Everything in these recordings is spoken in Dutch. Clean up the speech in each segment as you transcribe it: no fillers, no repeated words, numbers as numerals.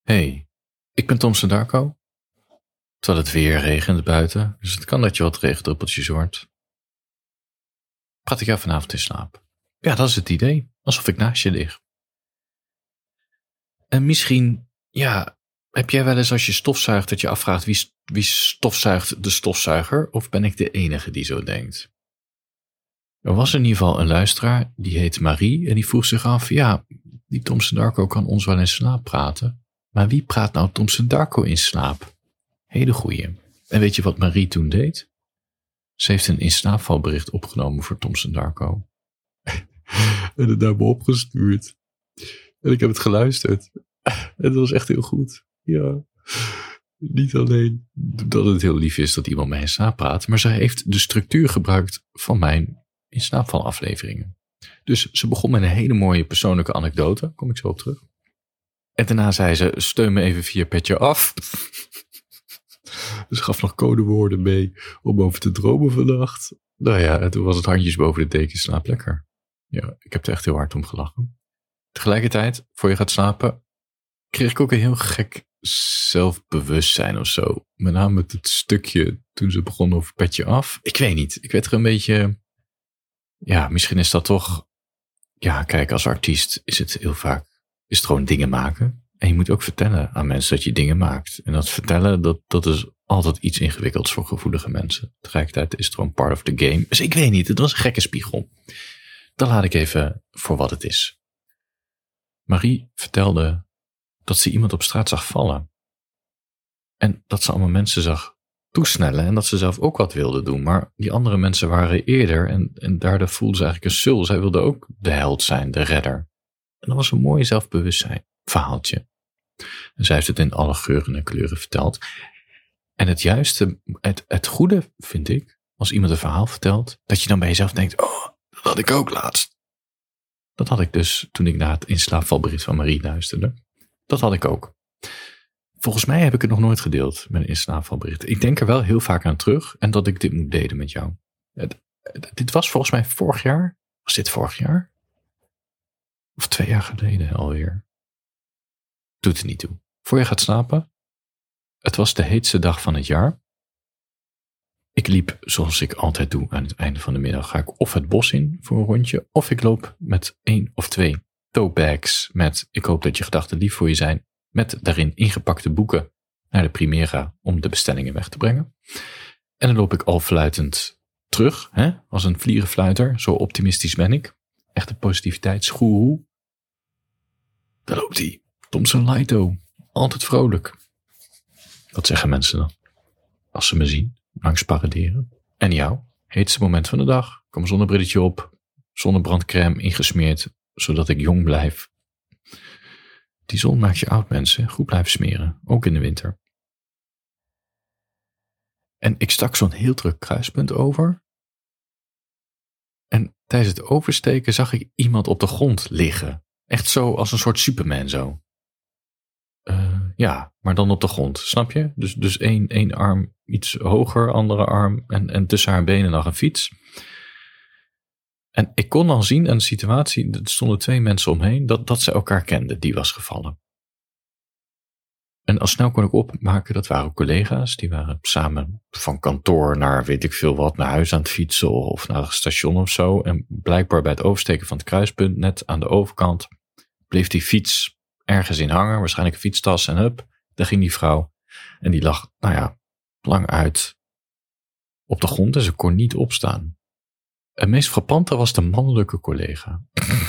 Hey, ik ben Tom Darko. Terwijl het weer regent buiten, dus het kan dat je wat regendruppeltjes hoort. Praat ik jou vanavond in slaap? Ja, dat is het idee. Alsof ik naast je lig. En misschien, heb jij wel eens als je stofzuigt dat je afvraagt wie stofzuigt de stofzuiger? Of ben ik de enige die zo denkt? Er was in ieder geval een luisteraar, die heet Marie, en die vroeg zich af, die Tom Darko kan ons wel in slaap praten. Maar wie praat nou Tom Darko in slaap? Hele goeie. En weet je wat Marie toen deed? Ze heeft een inslaapvalbericht opgenomen voor Tom Darko. En het naar me opgestuurd. En ik heb het geluisterd. En het was echt heel goed. Ja. Niet alleen dat het heel lief is dat iemand mij in slaap praat, maar zij heeft de structuur gebruikt van mijn inslaapvalafleveringen. Dus ze begon met een hele mooie persoonlijke anekdote. Kom ik zo op terug. En daarna zei ze, steun me even via Petje Af. Dus gaf nog codewoorden mee om over te dromen vannacht. Nou ja, en toen was het handjes boven de deken, slaap lekker. Ja, ik heb er echt heel hard om gelachen. Tegelijkertijd, voor je gaat slapen, kreeg ik ook een heel gek zelfbewustzijn of zo. Met name met het stukje toen ze begon over Petje Af. Ik weet niet, ik werd er een beetje... Ja, misschien is dat toch... Ja, kijk, als artiest is het heel vaak... Is het gewoon dingen maken. En je moet ook vertellen aan mensen dat je dingen maakt. En dat vertellen, dat is altijd iets ingewikkelds voor gevoelige mensen. Tegelijkertijd is het gewoon part of the game. Dus ik weet niet, het was een gekke spiegel. Dat laat ik even voor wat het is. Marie vertelde dat ze iemand op straat zag vallen. En dat ze allemaal mensen zag toesnellen. En dat ze zelf ook wat wilde doen. Maar die andere mensen waren eerder. En daardoor voelde ze eigenlijk een sul. Zij wilde ook de held zijn, de redder. En dat was een mooi zelfbewustzijn verhaaltje. En zij heeft het in alle geuren en kleuren verteld. En het juiste, het goede vind ik, als iemand een verhaal vertelt, dat je dan bij jezelf denkt, oh, dat had ik ook laatst. Dat had ik dus toen ik naar het inslaapvalbericht van Marie luisterde. Dat had ik ook. Volgens mij heb ik het nog nooit gedeeld met een inslaapvalbericht. Ik denk er wel heel vaak aan terug en dat ik dit moet delen met jou. Dit was volgens mij vorig jaar. Was dit vorig jaar? Of 2 jaar geleden alweer. Doet er niet toe. Voor je gaat slapen. Het was de heetste dag van het jaar. Ik liep, zoals ik altijd doe aan het einde van de middag, ga ik of het bos in voor een rondje, of ik loop met 1 of 2 tote bags met, ik hoop dat je gedachten lief voor je zijn, met daarin ingepakte boeken naar de Primera om de bestellingen weg te brengen. En dan loop ik al fluitend terug, als een vlierenfluiter, zo optimistisch ben ik. Echt een positiviteitsgoeroe. Daar loopt hij. Thompson Lighto. Altijd vrolijk. Wat zeggen mensen dan? Als ze me zien. Langs paraderen. En jou? Heetste moment van de dag. Kom zonnebrilletje op. Zonnebrandcrème ingesmeerd. Zodat ik jong blijf. Die zon maakt je oud, mensen. Goed blijven smeren. Ook in de winter. En ik stak zo'n heel druk kruispunt over. En tijdens het oversteken zag ik iemand op de grond liggen. Echt zo als een soort Superman zo. Maar dan op de grond, snap je? Dus één arm iets hoger, andere arm en tussen haar benen nog een fiets. En ik kon al zien aan de situatie, er stonden 2 mensen omheen, dat ze elkaar kenden, die was gevallen. En al snel kon ik opmaken, dat waren collega's, die waren samen van kantoor naar weet ik veel wat, naar huis aan het fietsen of naar het station of zo. En blijkbaar bij het oversteken van het kruispunt, net aan de overkant, bleef die fiets ergens in hangen, waarschijnlijk een fietstas en hup, daar ging die vrouw. En die lag, lang uit op de grond en ze kon niet opstaan. Het meest frappante was de mannelijke collega.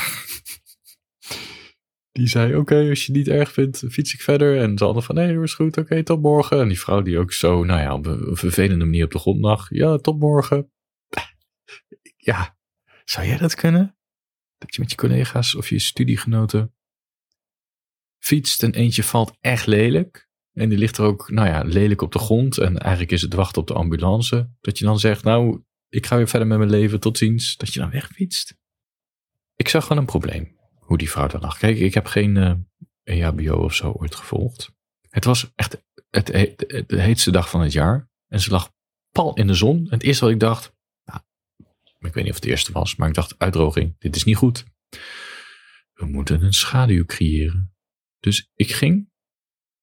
Die zei, oké, als je het niet erg vindt, fiets ik verder. En ze hadden van, nee, is goed, oké, tot morgen. En die vrouw die ook zo, op een vervelende manier op de grond lag. Ja, tot morgen. Ja, zou jij dat kunnen? Dat je met je collega's of je studiegenoten fietst en eentje valt echt lelijk. En die ligt er ook, lelijk op de grond. En eigenlijk is het wachten op de ambulance. Dat je dan zegt, ik ga weer verder met mijn leven, tot ziens. Dat je dan wegfietst. Ik zag gewoon een probleem. Hoe die vrouw dan lag. Kijk, ik heb geen EHBO of zo ooit gevolgd. Het was echt de heetste dag van het jaar. En ze lag pal in de zon. En het eerste wat ik dacht, ik weet niet of het eerste was, maar ik dacht, uitdroging, dit is niet goed. We moeten een schaduw creëren. Dus ik ging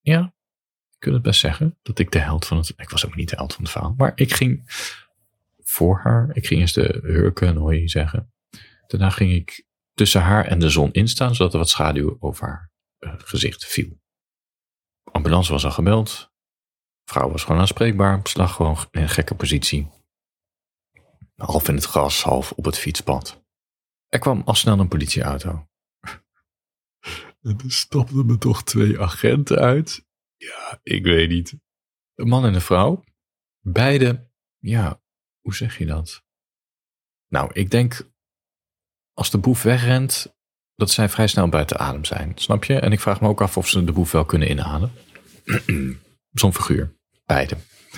Ja, je kunt het best zeggen dat ik de held van het... Ik was ook niet de held van het verhaal. Maar ik ging voor haar. Ik ging eerst de hurken, hoor je zeggen. Daarna ging ik tussen haar en de zon instaan, zodat er wat schaduw over haar gezicht viel. Ambulance was al gebeld. Vrouw was gewoon aanspreekbaar. Ze lag gewoon in een gekke positie. Half in het gras, half op het fietspad. Er kwam al snel een politieauto. En er stapten me toch 2 agenten uit. Ja, ik weet niet. Een man en een vrouw. Beide, ja, hoe zeg je dat? Nou, ik denk, als de boef wegrent, dat zij vrij snel buiten adem zijn. Snap je? En ik vraag me ook af of ze de boef wel kunnen inhalen. Zo'n figuur. Beide.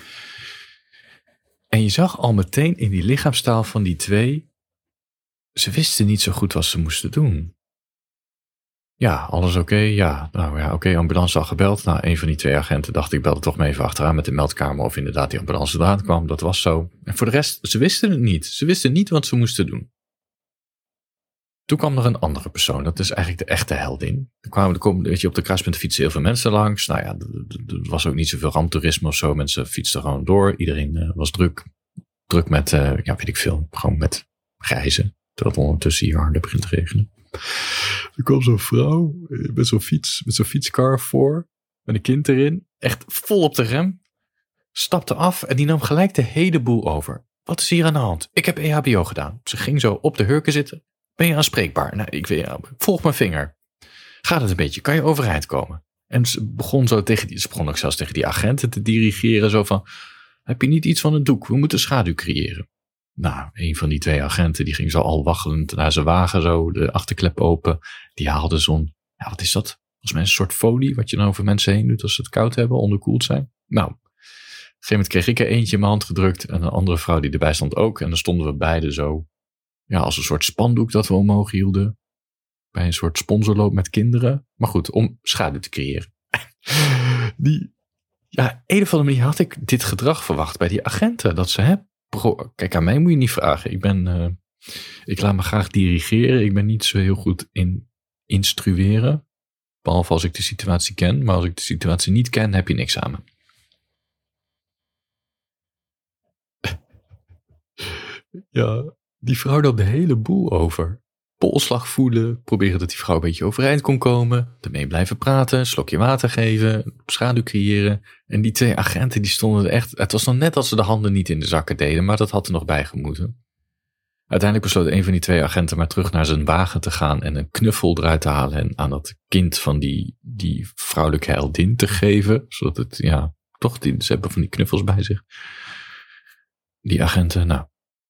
En je zag al meteen in die lichaamstaal van die 2... Ze wisten niet zo goed wat ze moesten doen. Ja, alles oké? Ja, nou ja, oké, ambulance al gebeld. Nou, een van die 2 agenten dacht, ik belde toch maar even achteraan met de meldkamer of inderdaad die ambulance eraan kwam. Dat was zo. En voor de rest, ze wisten het niet. Ze wisten niet wat ze moesten doen. Toen kwam er een andere persoon. Dat is eigenlijk de echte heldin. Er kwamen, weet je, op de kruispunten fietsen heel veel mensen langs. Nou ja, er was ook niet zoveel ramptoerisme of zo. Mensen fietsten gewoon door. Iedereen was druk. Druk met, ja, weet ik veel. Gewoon met reizen. Terwijl het ondertussen hier harder begint te regenen. Er kwam zo'n vrouw met zo'n fietskar voor. Met een kind erin. Echt vol op de rem. Stapte af en die nam gelijk de hele boel over. Wat is hier aan de hand? Ik heb EHBO gedaan. Ze ging zo op de hurken zitten. Ben je aanspreekbaar? Nou, volg mijn vinger. Gaat het een beetje? Kan je overeind komen? En ze begon ook zelfs tegen die agenten te dirigeren. Zo van, heb je niet iets van een doek? We moeten schaduw creëren. Nou, een van die 2 agenten, die ging zo al waggelend naar zijn wagen, zo de achterklep open. Die haalde zo'n, ja, wat is dat? Volgens mij een soort folie, wat je dan over mensen heen doet als ze het koud hebben, onderkoeld zijn. Nou, op een gegeven moment kreeg ik er eentje in mijn hand gedrukt en een andere vrouw die erbij stond ook. En dan stonden we beide zo, ja, als een soort spandoek dat we omhoog hielden. Bij een soort sponsorloop met kinderen. Maar goed, om schaduw te creëren. Ja, een of andere manier had ik dit gedrag verwacht bij die agenten. Dat ze, kijk, aan mij moet je niet vragen. Ik laat me graag dirigeren. Ik ben niet zo heel goed in instrueren. Behalve als ik de situatie ken. Maar als ik de situatie niet ken, heb je niks aan me. Ja, die vrouw nam de hele boel over. Polsslag voelen, proberen dat die vrouw een beetje overeind kon komen, ermee blijven praten, slokje water geven, schaduw creëren. En die 2 agenten die stonden echt, het was nog net als ze de handen niet in de zakken deden, maar dat had er nog bij gemoeten. Uiteindelijk besloot een van die 2 agenten maar terug naar zijn wagen te gaan en een knuffel eruit te halen en aan dat kind van die vrouwelijke heldin te geven, zodat het, ja, toch, ze hebben van die knuffels bij zich. Die agenten, nou.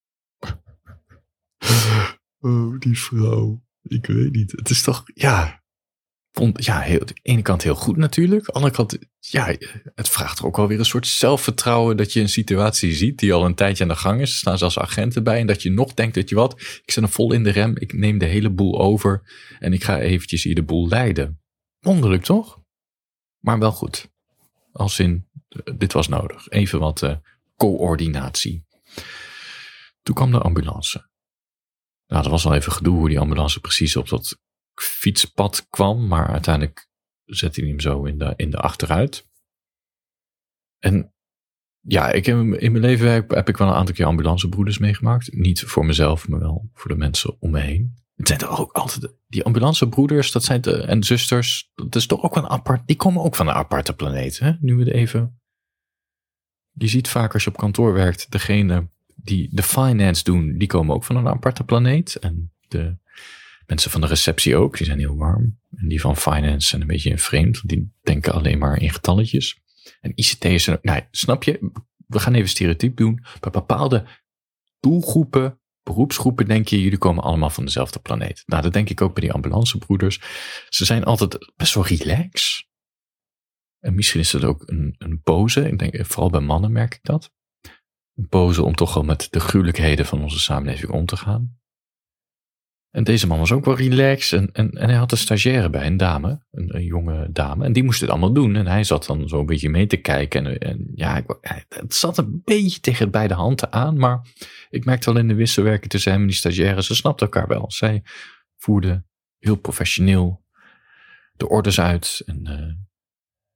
Oh, die vrouw. Ik weet niet. Het is toch, ja. Aan de ene kant heel goed natuurlijk. Aan de andere kant, ja, het vraagt er ook wel weer een soort zelfvertrouwen dat je een situatie ziet die al een tijdje aan de gang is. Er staan zelfs agenten bij en dat je nog denkt dat je wat, ik zet hem vol in de rem, ik neem de hele boel over en ik ga eventjes hier de boel leiden. Wonderlijk toch? Maar wel goed. Als in, dit was nodig. Even wat coördinatie. Toen kwam de ambulance. Nou, dat was wel even gedoe hoe die ambulance precies op dat fietspad kwam. Maar uiteindelijk zette hij hem zo in de achteruit. En ja, in mijn leven heb ik wel een aantal keer ambulancebroeders meegemaakt. Niet voor mezelf, maar wel voor de mensen om me heen. Het zijn toch ook altijd, die ambulancebroeders, dat zijn en zusters, dat is toch ook wel een apart, die komen ook van een aparte planeet. Hè? Nu we het even, je ziet vaak als je op kantoor werkt, degene die de finance doen, die komen ook van een aparte planeet. En de mensen van de receptie ook, die zijn heel warm. En die van finance zijn een beetje vreemd, want die denken alleen maar in getalletjes. En ICT'ers, nou, snap je, we gaan even stereotyp doen. Bij bepaalde doelgroepen, beroepsgroepen denk je, jullie komen allemaal van dezelfde planeet. Nou, dat denk ik ook bij die ambulancebroeders. Ze zijn altijd best wel relax. En misschien is dat ook een pose. Ik denk, vooral bij mannen merk ik dat. Een pose om toch wel met de gruwelijkheden van onze samenleving om te gaan. En deze man was ook wel relaxed. En hij had een stagiaire bij, een dame. Een jonge dame. En die moest het allemaal doen. En hij zat dan zo een beetje mee te kijken. En ja, het zat een beetje tegen beide handen aan. Maar ik merkte al in de wisselwerking te zijn met die stagiaire. Ze snapten elkaar wel. Zij voerden heel professioneel de orders uit. En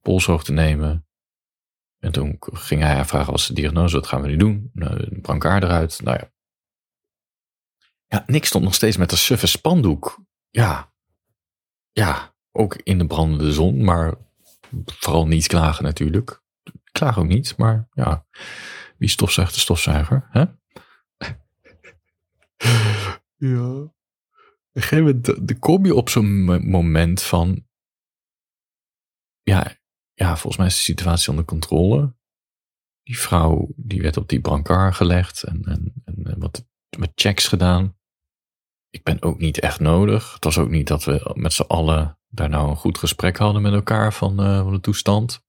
polshoogte nemen. En toen ging hij haar vragen, wat is de diagnose, wat gaan we nu doen? Een brancard eruit, nou ja. Ja, Nick stond nog steeds met een suffe spandoek. Ja, ook in de brandende zon, maar vooral niet klagen natuurlijk. Ik klaag ook niet, maar ja, wie stofzuigt de stofzuiger, hè? Ja. Op een gegeven moment kom je op zo'n moment van, ja, volgens mij is de situatie onder controle. Die vrouw, die werd op die brancard gelegd en wat checks gedaan. Ik ben ook niet echt nodig. Het was ook niet dat we met z'n allen daar nou een goed gesprek hadden met elkaar van de toestand.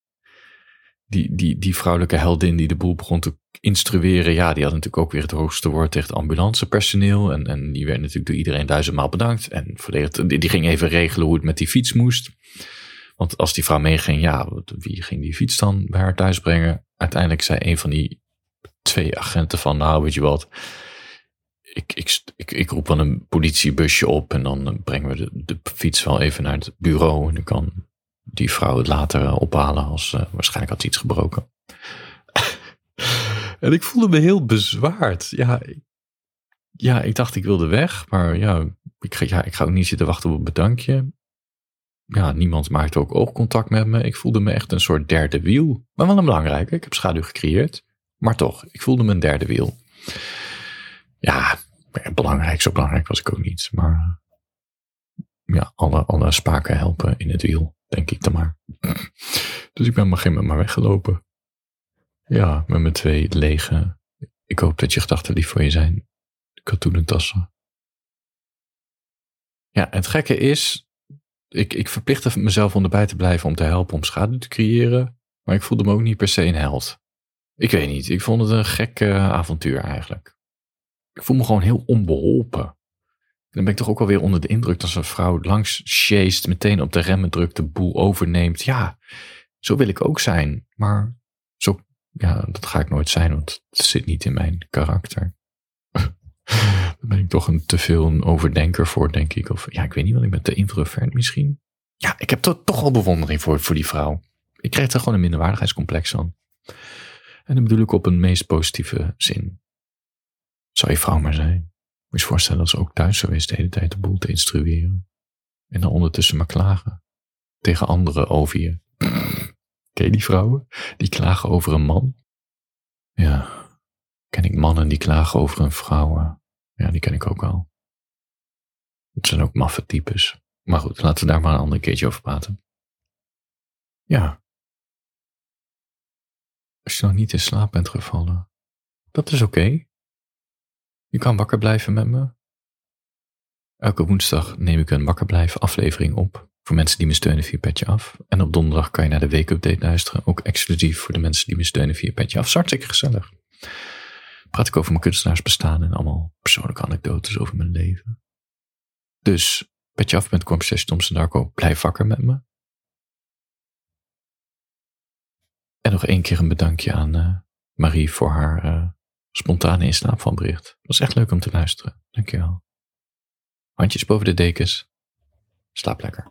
Die vrouwelijke heldin die de boel begon te instrueren, ja, die had natuurlijk ook weer het hoogste woord tegen het ambulancepersoneel. En die werd natuurlijk door iedereen 1000-maal bedankt. En die ging even regelen hoe het met die fiets moest. Want als die vrouw meeging, ja, wie ging die fiets dan bij haar thuis brengen? Uiteindelijk zei een van die 2 agenten van, nou, weet je wat, ik roep wel een politiebusje op en dan brengen we de fiets wel even naar het bureau en dan kan die vrouw het later ophalen als waarschijnlijk had ze iets gebroken. En ik voelde me heel bezwaard. Ja, ik dacht ik wilde weg, maar ja, ik ga ook niet zitten wachten op een bedankje. Ja, niemand maakte ook oogcontact met me. Ik voelde me echt een soort derde wiel. Maar wel een belangrijke. Ik heb schaduw gecreëerd. Maar toch, ik voelde me een derde wiel. Ja, zo belangrijk was ik ook niet. Maar ja, alle spaken helpen in het wiel, denk ik dan maar. Dus ik ben op een gegeven moment maar weggelopen. Ja, met mijn 2 lege, ik hoop dat je gedachten lief voor je zijn, katoenen tassen. Ja, het gekke is, ik verplichtte mezelf om erbij te blijven om te helpen om schaduw te creëren. Maar ik voelde me ook niet per se een held. Ik weet niet, ik vond het een gek avontuur eigenlijk. Ik voel me gewoon heel onbeholpen. En dan ben ik toch ook alweer onder de indruk dat een vrouw langs sjeest, meteen op de remmen drukt, de boel overneemt. Ja, zo wil ik ook zijn. Maar zo, ja, dat ga ik nooit zijn, want het zit niet in mijn karakter. Daar ben ik toch te veel een overdenker voor, denk ik. Of ja, ik weet niet, want ik ben te introvert misschien. Ja, ik heb toch al bewondering voor die vrouw. Ik kreeg er gewoon een minderwaardigheidscomplex van. En dat bedoel ik op een meest positieve zin. Zou je vrouw maar zijn. Moet je je voorstellen dat ze ook thuis zou is de hele tijd de boel te instrueren. En dan ondertussen maar klagen. Tegen anderen over je. Ken je die vrouwen? Die klagen over een man? Ja. Ken ik mannen die klagen over een vrouw? Ja, die ken ik ook al. Het zijn ook maffe types. Maar goed, laten we daar maar een ander keertje over praten. Ja. Als je nog niet in slaap bent gevallen, dat is oké. Je kan wakker blijven met me. Elke woensdag neem ik een wakker blijven aflevering op. Voor mensen die me steunen via Petje Af. En op donderdag kan je naar de weekupdate luisteren. Ook exclusief voor de mensen die me steunen via Petje Af. Hartstikke gezellig. Praat ik over mijn kunstenaarsbestaan en allemaal persoonlijke anekdotes over mijn leven. Dus petjeaf.com/TomSendarko, blijf wakker met me. En nog 1 keer een bedankje aan Marie voor haar spontane inslaapvalbericht. Het was echt leuk om te luisteren. Dankjewel. Handjes boven de dekens. Slaap lekker.